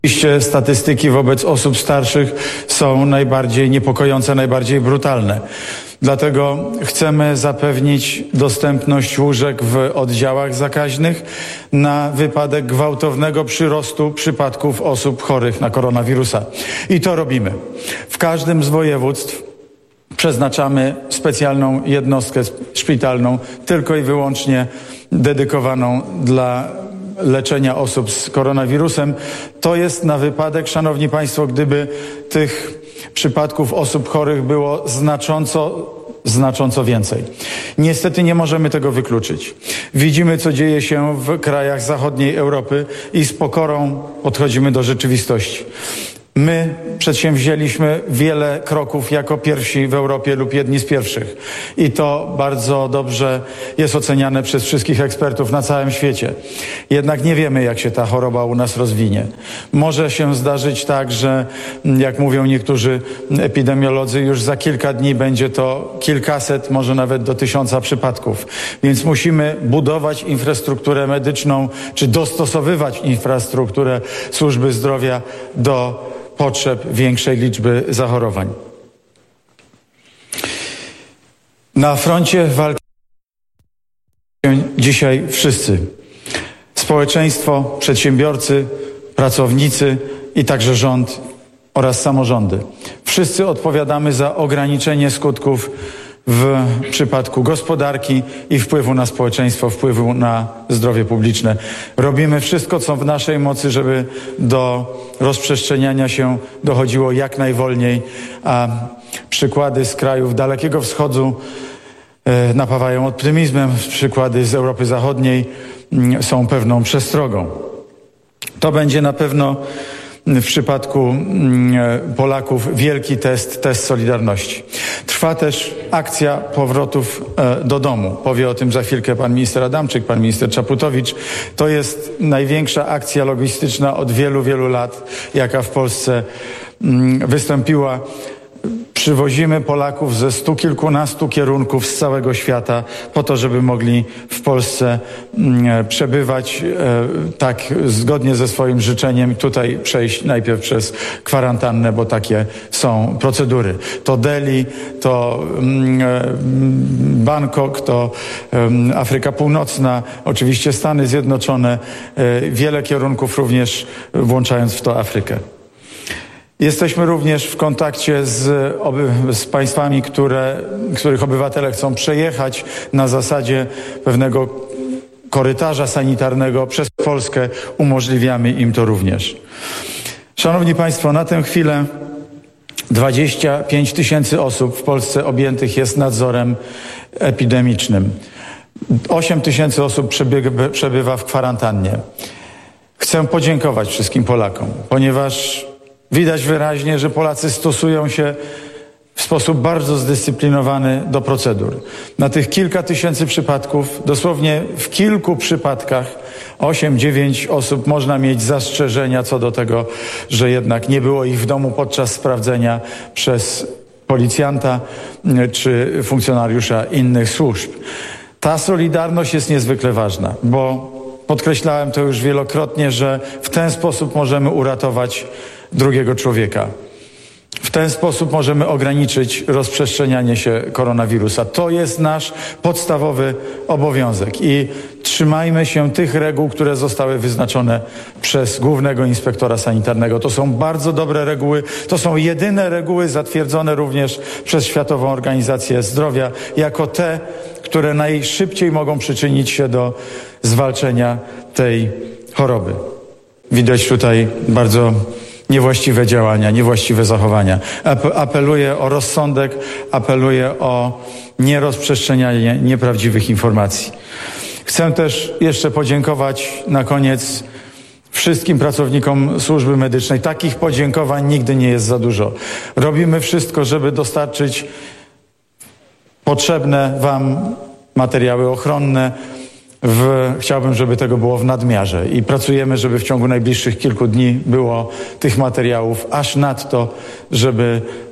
Oczywiście statystyki wobec osób starszych są najbardziej niepokojące, najbardziej brutalne. Dlatego chcemy zapewnić dostępność łóżek w oddziałach zakaźnych na wypadek gwałtownego przyrostu przypadków osób chorych na koronawirusa. I to robimy. W każdym z województw przeznaczamy specjalną jednostkę szpitalną, tylko i wyłącznie dedykowaną dla leczenia osób z koronawirusem. To jest na wypadek, szanowni państwo, gdyby tych przypadków osób chorych było znacząco więcej. Niestety nie możemy tego wykluczyć. Widzimy, co dzieje się w krajach zachodniej Europy i z pokorą podchodzimy do rzeczywistości. My przedsięwzięliśmy wiele kroków jako pierwsi w Europie lub jedni z pierwszych. I to bardzo dobrze jest oceniane przez wszystkich ekspertów na całym świecie. Jednak nie wiemy, jak się ta choroba u nas rozwinie. Może się zdarzyć tak, że jak mówią niektórzy epidemiolodzy, już za kilka dni będzie to kilkaset, może nawet do 1000 przypadków. Więc musimy budować infrastrukturę medyczną, czy dostosowywać infrastrukturę służby zdrowia do potrzeb większej liczby zachorowań. Na froncie walki dzisiaj wszyscy. Społeczeństwo, przedsiębiorcy, pracownicy i także rząd oraz samorządy. Wszyscy odpowiadamy za ograniczenie skutków w przypadku gospodarki i wpływu na społeczeństwo, wpływu na zdrowie publiczne. Robimy wszystko, co w naszej mocy, żeby do rozprzestrzeniania się dochodziło jak najwolniej, a przykłady z krajów Dalekiego Wschodu napawają optymizmem. Przykłady z Europy Zachodniej są pewną przestrogą. To będzie na pewno w przypadku Polaków wielki test solidarności. Trwa też akcja powrotów do domu. Powie o tym za chwilkę pan minister Adamczyk, pan minister Czaputowicz. To jest największa akcja logistyczna od wielu lat, jaka w Polsce wystąpiła. Przywozimy Polaków ze 100 kilkunastu kierunków z całego świata po to, żeby mogli w Polsce przebywać tak zgodnie ze swoim życzeniem, tutaj przejść najpierw przez kwarantannę, bo takie są procedury. To Delhi, to Bangkok, to Afryka Północna, oczywiście Stany Zjednoczone, wiele kierunków również włączając w to Afrykę. Jesteśmy również w kontakcie z państwami, których obywatele chcą przejechać na zasadzie pewnego korytarza sanitarnego przez Polskę. Umożliwiamy im to również. Szanowni państwo, na tę chwilę 25 000 osób w Polsce objętych jest nadzorem epidemicznym. 8 000 osób przebywa w kwarantannie. Chcę podziękować wszystkim Polakom, ponieważ widać wyraźnie, że Polacy stosują się w sposób bardzo zdyscyplinowany do procedur. Na tych kilka tysięcy przypadków, dosłownie w kilku przypadkach 8-9 osób można mieć zastrzeżenia co do tego, że jednak nie było ich w domu podczas sprawdzenia przez policjanta czy funkcjonariusza innych służb. Ta solidarność jest niezwykle ważna, bo podkreślałem to już wielokrotnie, że w ten sposób możemy uratować drugiego człowieka. W ten sposób możemy ograniczyć rozprzestrzenianie się koronawirusa. To jest nasz podstawowy obowiązek i trzymajmy się tych reguł, które zostały wyznaczone przez głównego inspektora sanitarnego. To są bardzo dobre reguły. To są jedyne reguły zatwierdzone również przez Światową Organizację Zdrowia jako te, które najszybciej mogą przyczynić się do zwalczenia tej choroby. Widać tutaj bardzo niewłaściwe działania, niewłaściwe zachowania. Apeluję o rozsądek, apeluję o nierozprzestrzenianie nieprawdziwych informacji. Chcę też jeszcze podziękować na koniec wszystkim pracownikom służby medycznej. Takich podziękowań nigdy nie jest za dużo. Robimy wszystko, żeby dostarczyć potrzebne wam materiały ochronne. Chciałbym, żeby tego było w nadmiarze i pracujemy, żeby w ciągu najbliższych kilku dni było tych materiałów aż nadto, żeby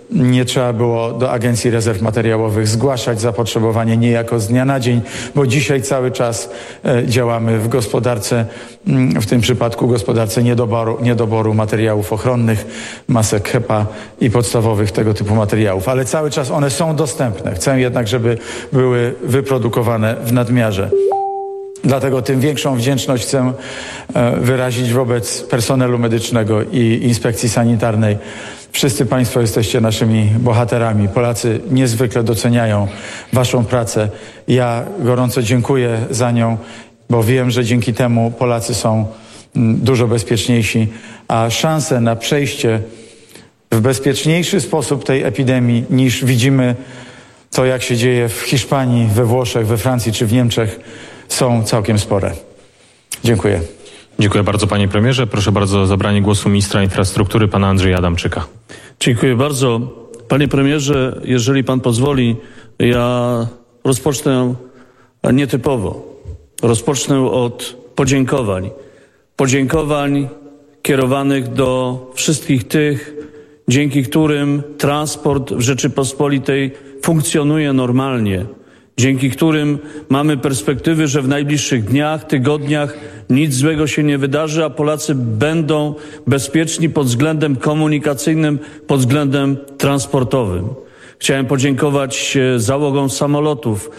nie trzeba było do Agencji Rezerw Materiałowych zgłaszać zapotrzebowanie niejako z dnia na dzień, bo dzisiaj cały czas działamy w gospodarce, w tym przypadku gospodarce niedoboru materiałów ochronnych, masek HEPA i podstawowych tego typu materiałów. Ale cały czas one są dostępne. Chcę jednak, żeby były wyprodukowane w nadmiarze. Dlatego tym większą wdzięczność chcę wyrazić wobec personelu medycznego i inspekcji sanitarnej. Wszyscy Państwo jesteście naszymi bohaterami. Polacy niezwykle doceniają Waszą pracę. Ja gorąco dziękuję za nią, bo wiem, że dzięki temu Polacy są dużo bezpieczniejsi, a szanse na przejście w bezpieczniejszy sposób tej epidemii niż widzimy to, jak się dzieje w Hiszpanii, we Włoszech, we Francji czy w Niemczech, są całkiem spore. Dziękuję. Dziękuję bardzo, panie premierze. Proszę bardzo o zabranie głosu ministra infrastruktury, pana Andrzeja Adamczyka. Dziękuję bardzo. Panie premierze, jeżeli pan pozwoli, ja rozpocznę nietypowo. Rozpocznę od podziękowań. Podziękowań kierowanych do wszystkich tych, dzięki którym transport w Rzeczypospolitej funkcjonuje normalnie. Dzięki którym mamy perspektywy, że w najbliższych dniach, tygodniach nic złego się nie wydarzy, a Polacy będą bezpieczni pod względem komunikacyjnym, pod względem transportowym. Chciałem podziękować załogom samolotów,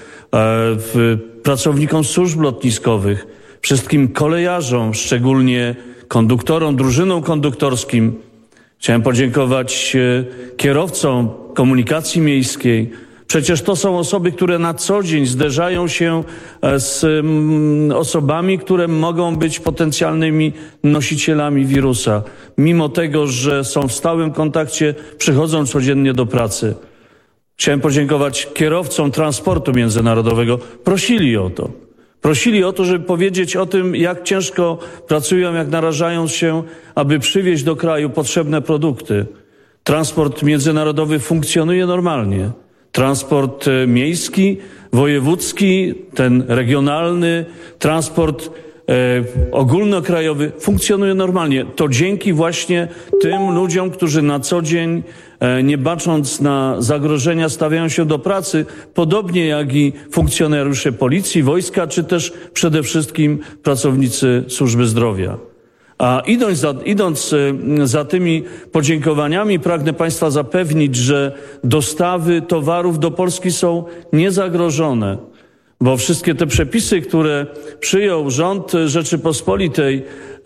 pracownikom służb lotniskowych, wszystkim kolejarzom, szczególnie konduktorom, drużynom konduktorskim. Chciałem podziękować kierowcom komunikacji miejskiej. Przecież to są osoby, które na co dzień zderzają się z osobami, które mogą być potencjalnymi nosicielami wirusa. Mimo tego, że są w stałym kontakcie, przychodzą codziennie do pracy. Chciałem podziękować kierowcom transportu międzynarodowego. Prosili o to. Prosili o to, żeby powiedzieć o tym, jak ciężko pracują, jak narażają się, aby przywieźć do kraju potrzebne produkty. Transport międzynarodowy funkcjonuje normalnie. Transport miejski, wojewódzki, ten regionalny, transport ogólnokrajowy funkcjonuje normalnie. To dzięki właśnie tym ludziom, którzy na co dzień, nie bacząc na zagrożenia, stawiają się do pracy, podobnie jak i funkcjonariusze policji, wojska, czy też przede wszystkim pracownicy służby zdrowia. A idąc za tymi podziękowaniami, pragnę Państwa zapewnić, że dostawy towarów do Polski są niezagrożone, bo wszystkie te przepisy, które przyjął rząd Rzeczypospolitej,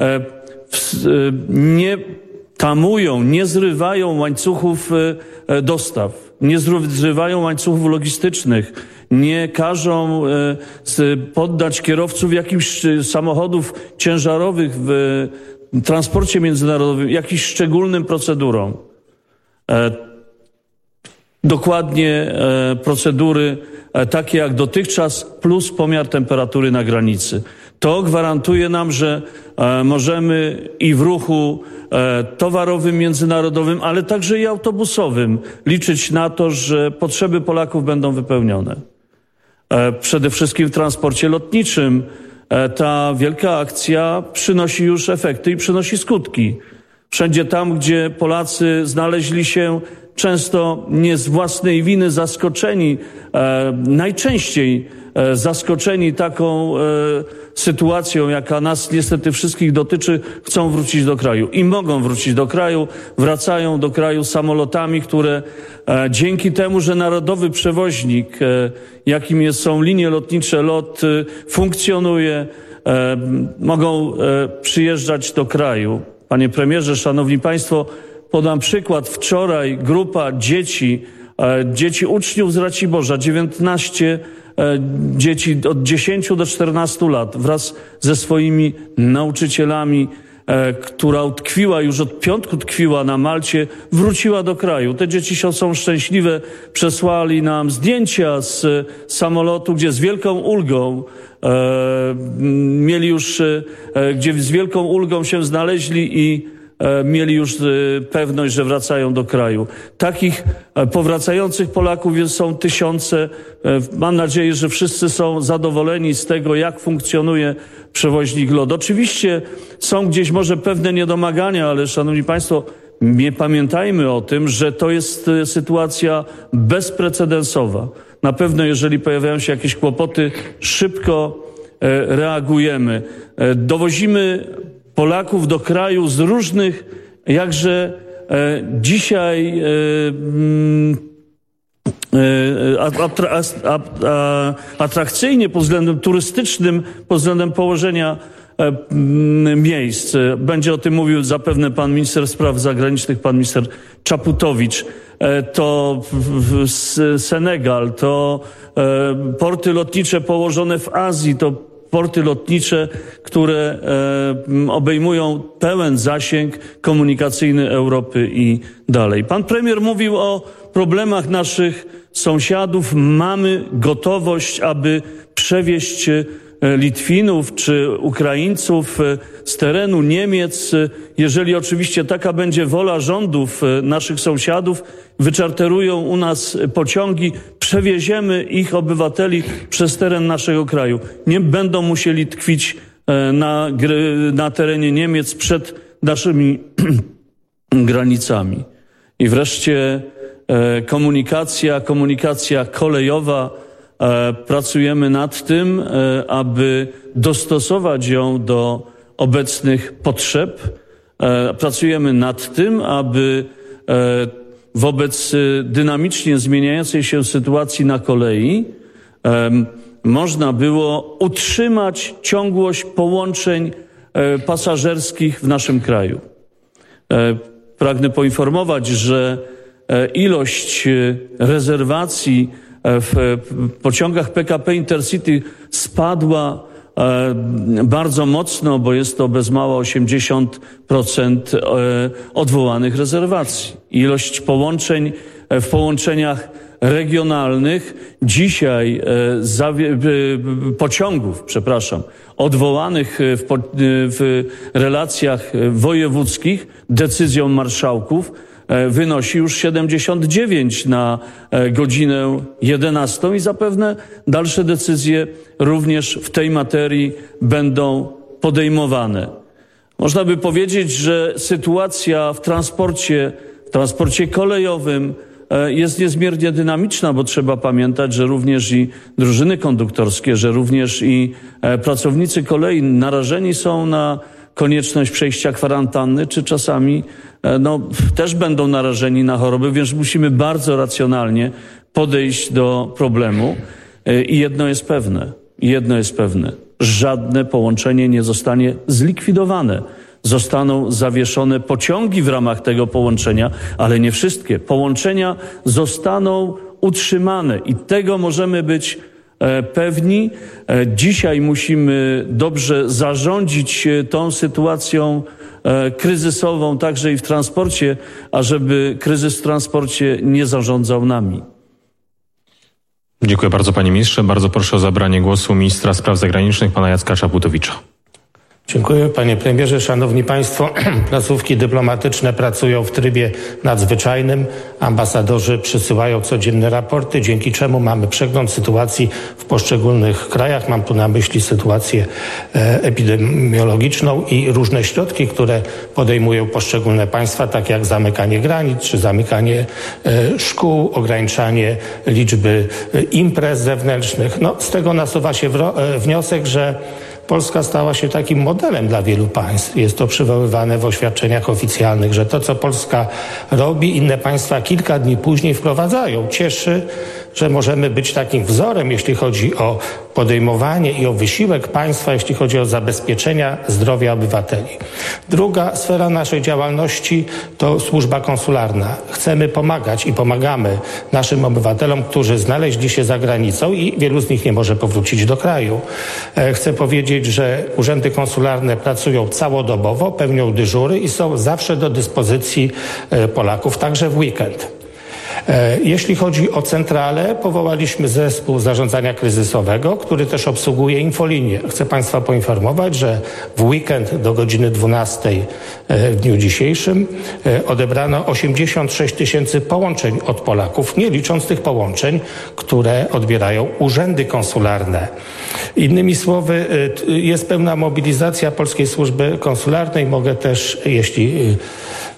nie tamują, nie zrywają łańcuchów dostaw, nie zrywają łańcuchów logistycznych, nie każą poddać kierowców jakimś samochodów ciężarowych w transporcie międzynarodowym jakimś szczególnym procedurom. Dokładnie procedury takie jak dotychczas plus pomiar temperatury na granicy. To gwarantuje nam, że możemy i w ruchu towarowym, międzynarodowym, ale także i autobusowym liczyć na to, że potrzeby Polaków będą wypełnione. Przede wszystkim w transporcie lotniczym ta wielka akcja przynosi już efekty i przynosi skutki. Wszędzie tam, gdzie Polacy znaleźli się często nie z własnej winy zaskoczeni, najczęściej zaskoczeni taką sytuacją, jaka nas niestety wszystkich dotyczy, chcą wrócić do kraju i mogą wrócić do kraju, wracają do kraju samolotami, które dzięki temu, że narodowy przewoźnik, jakim są linie lotnicze, LOT, funkcjonuje, mogą przyjeżdżać do kraju. Panie premierze, szanowni państwo, podam przykład. Wczoraj grupa dzieci uczniów z Raciborza, 19 dzieci od 10 do 14 lat wraz ze swoimi nauczycielami, która utkwiła, już od piątku tkwiła na Malcie, wróciła do kraju. Te dzieci są szczęśliwe, przesłali nam zdjęcia z samolotu, gdzie z wielką ulgą gdzie z wielką ulgą się znaleźli i mieli już pewność, że wracają do kraju. Takich powracających Polaków są tysiące. Mam nadzieję, że wszyscy są zadowoleni z tego, jak funkcjonuje przewoźnik LOT. Oczywiście są gdzieś może pewne niedomagania, ale szanowni państwo, nie pamiętajmy o tym, że to jest sytuacja bezprecedensowa. Na pewno, jeżeli pojawiają się jakieś kłopoty, szybko reagujemy. Dowozimy Polaków do kraju z różnych, jakże dzisiaj atrakcyjnie pod względem turystycznym, pod względem położenia miejsc. Będzie o tym mówił zapewne pan minister spraw zagranicznych, pan minister Czaputowicz. To Senegal, to porty lotnicze położone w Azji, to porty lotnicze, które obejmują pełen zasięg komunikacyjny Europy i dalej. Pan premier mówił o problemach naszych sąsiadów. Mamy gotowość, aby przewieźć Litwinów czy Ukraińców z terenu Niemiec. Jeżeli oczywiście taka będzie wola rządów naszych sąsiadów, wyczarterują u nas pociągi, przewieziemy ich obywateli przez teren naszego kraju. Nie będą musieli tkwić na terenie Niemiec przed naszymi granicami. I wreszcie komunikacja kolejowa. Pracujemy nad tym, aby dostosować ją do obecnych potrzeb. Pracujemy nad tym, aby wobec dynamicznie zmieniającej się sytuacji na kolei można było utrzymać ciągłość połączeń pasażerskich w naszym kraju. Pragnę poinformować, że ilość rezerwacji w pociągach PKP Intercity spadła bardzo mocno, bo jest to bez mała 80% odwołanych rezerwacji. Ilość połączeń w połączeniach regionalnych dzisiaj odwołanych w relacjach wojewódzkich decyzją marszałków wynosi już 79 na godzinę 11 i zapewne dalsze decyzje również w tej materii będą podejmowane. Można by powiedzieć, że sytuacja w transporcie kolejowym jest niezmiernie dynamiczna, bo trzeba pamiętać, że również i drużyny konduktorskie, że również i pracownicy kolei narażeni są na konieczność przejścia kwarantanny, czy czasami też będą narażeni na choroby, więc musimy bardzo racjonalnie podejść do problemu. I jedno jest pewne. Żadne połączenie nie zostanie zlikwidowane. Zostaną zawieszone pociągi w ramach tego połączenia, ale nie wszystkie. Połączenia zostaną utrzymane i tego możemy być pewni. Dzisiaj musimy dobrze zarządzić tą sytuacją kryzysową także i w transporcie, ażeby kryzys w transporcie nie zarządzał nami. Dziękuję bardzo, panie ministrze. Bardzo proszę o zabranie głosu ministra spraw zagranicznych, pana Jacka Czaputowicza. Dziękuję, panie premierze. Szanowni państwo, placówki dyplomatyczne pracują w trybie nadzwyczajnym. Ambasadorzy przysyłają codzienne raporty, dzięki czemu mamy przegląd sytuacji w poszczególnych krajach. Mam tu na myśli sytuację epidemiologiczną i różne środki, które podejmują poszczególne państwa, tak jak zamykanie granic, czy zamykanie szkół, ograniczanie liczby imprez zewnętrznych. Z tego nasuwa się wniosek, że Polska stała się takim modelem dla wielu państw. Jest to przywoływane w oświadczeniach oficjalnych, że to, co Polska robi, inne państwa kilka dni później wprowadzają. Cieszy, że możemy być takim wzorem, jeśli chodzi o podejmowanie i o wysiłek państwa, jeśli chodzi o zabezpieczenia zdrowia obywateli. Druga sfera naszej działalności to służba konsularna. Chcemy pomagać i pomagamy naszym obywatelom, którzy znaleźli się za granicą i wielu z nich nie może powrócić do kraju. Chcę powiedzieć, że urzędy konsularne pracują całodobowo, pełnią dyżury i są zawsze do dyspozycji Polaków, także w weekend. Jeśli chodzi o centralę, powołaliśmy zespół zarządzania kryzysowego, który też obsługuje infolinię. Chcę państwa poinformować, że w weekend do godziny 12 w dniu dzisiejszym odebrano 86 000 połączeń od Polaków, nie licząc tych połączeń, które odbierają urzędy konsularne. Innymi słowy, jest pełna mobilizacja polskiej służby konsularnej. Mogę też, jeśli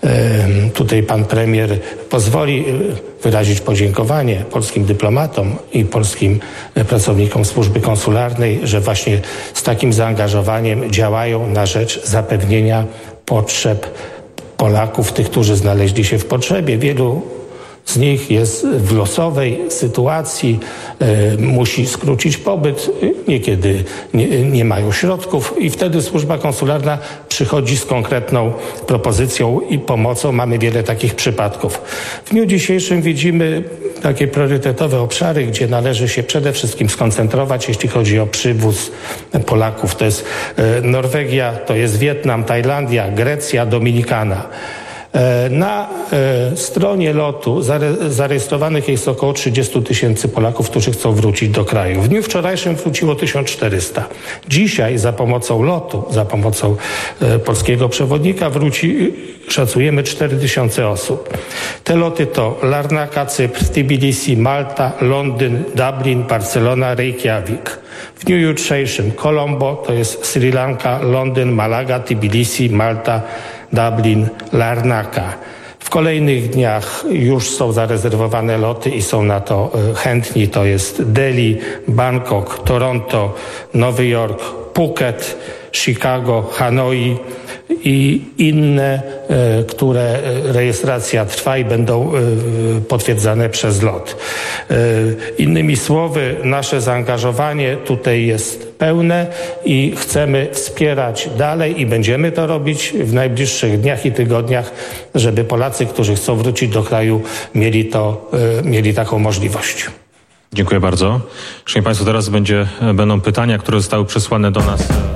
tutaj pan premier pozwoli wyrazić podziękowanie polskim dyplomatom i polskim pracownikom służby konsularnej, że właśnie z takim zaangażowaniem działają na rzecz zapewnienia potrzeb Polaków, tych, którzy znaleźli się w potrzebie. Wielu z nich jest w losowej sytuacji, musi skrócić pobyt, niekiedy nie mają środków i wtedy służba konsularna przychodzi z konkretną propozycją i pomocą. Mamy wiele takich przypadków. W dniu dzisiejszym widzimy takie priorytetowe obszary, gdzie należy się przede wszystkim skoncentrować, jeśli chodzi o przywóz Polaków. To jest Norwegia, to jest Wietnam, Tajlandia, Grecja, Dominikana. Na stronie lotu zarejestrowanych jest około 30 000 Polaków, którzy chcą wrócić do kraju. W dniu wczorajszym wróciło 1400. Dzisiaj za pomocą lotu, za pomocą polskiego przewodnika wróci, szacujemy, 4000 osób. Te loty to Larnaca, Cypr, Tbilisi, Malta, Londyn, Dublin, Barcelona, Reykjavik. W dniu jutrzejszym Colombo, to jest Sri Lanka, Londyn, Malaga, Tbilisi, Malta, Dublin, Larnaca. W kolejnych dniach już są zarezerwowane loty i są na to chętni. To jest Delhi, Bangkok, Toronto, Nowy Jork, Phuket, Chicago, Hanoi i inne, które rejestracja trwa i będą potwierdzane przez LOT. Innymi słowy, nasze zaangażowanie tutaj jest pełne i chcemy wspierać dalej i będziemy to robić w najbliższych dniach i tygodniach, żeby Polacy, którzy chcą wrócić do kraju, mieli taką możliwość. Dziękuję bardzo. Szanowni Państwo, teraz będą pytania, które zostały przesłane do nas.